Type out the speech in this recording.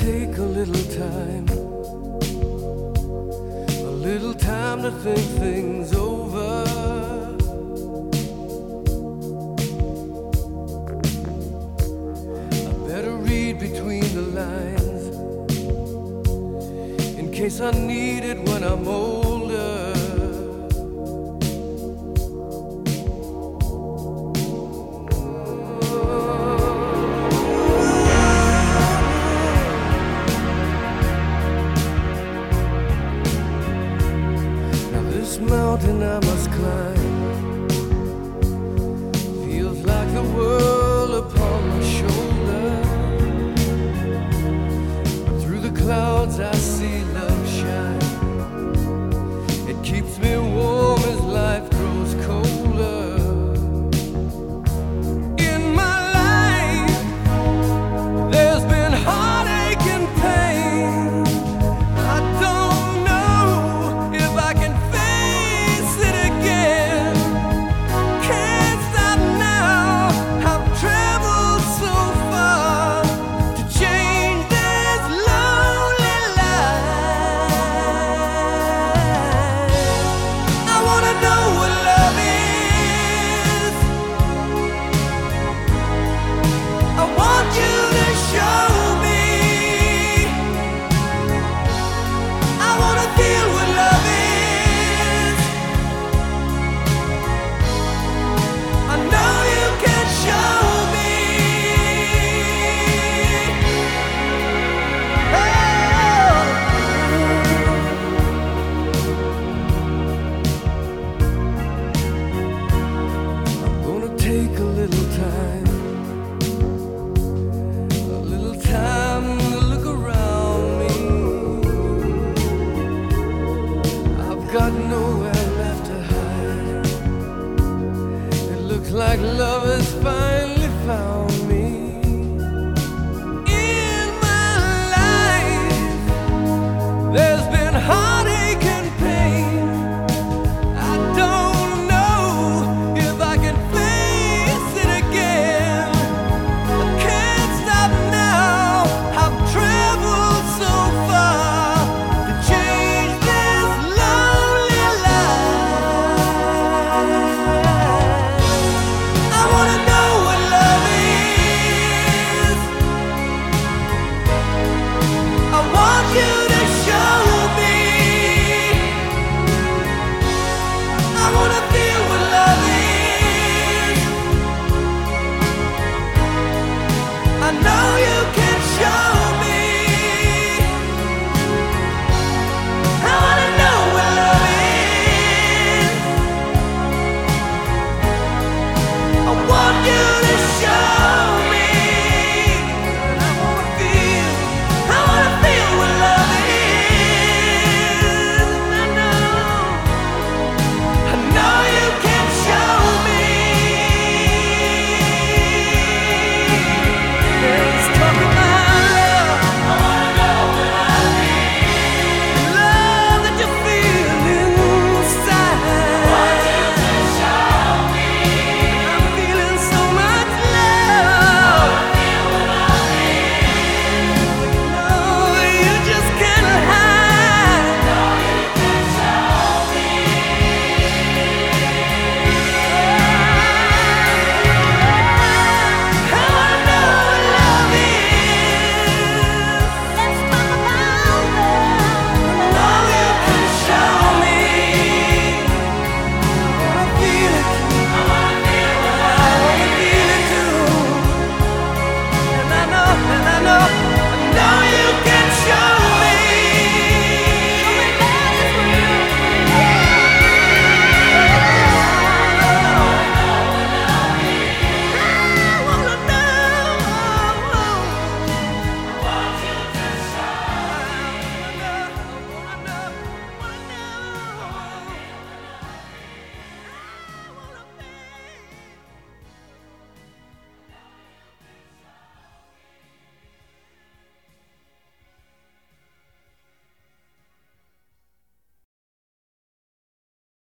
take a little time to think things over. I better read between the lines in case I need it when I'm older. This mountain I must climb feels like the world upon my shoulder. But through the clouds I see love shine. It keeps me warm as life grows colder. In my life there's been heartache and pain. I don't know if I can take a little time to look around me. I've got nowhere left to hide. It looks like love is fine.